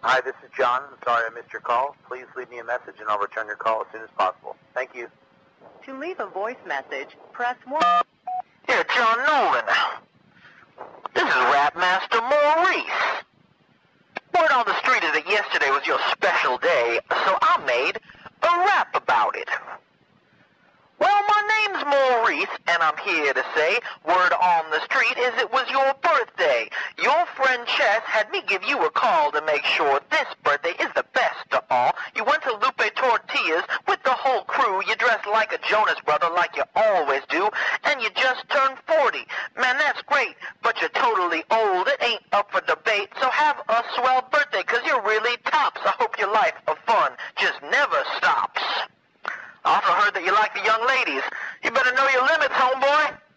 Hi, this is John. I'm sorry I missed your call. Please leave me a message and I'll return your call as soon as possible. Thank you. To leave a voice message, press 1. Yeah, John Nolan. This is Rapmaster Maurice. Word on the street is that yesterday was your special day, so I made a rap about it. Well, my name's Maurice, and I'm here to say, word on the street is it was your birthday. Your friend Chess had me give you a call to make sure this birthday is the best of all. You went to Lupe Tortillas with the whole crew. You dressed like a Jonas brother like you always do, and you just turned 40. Man, that's great, but you're totally old. It ain't up for debate, so have a swell birthday, 'cause you're really tops. I hope your life of fun just never stops. I also heard that you like the young ladies. You better know your limits, homeboy.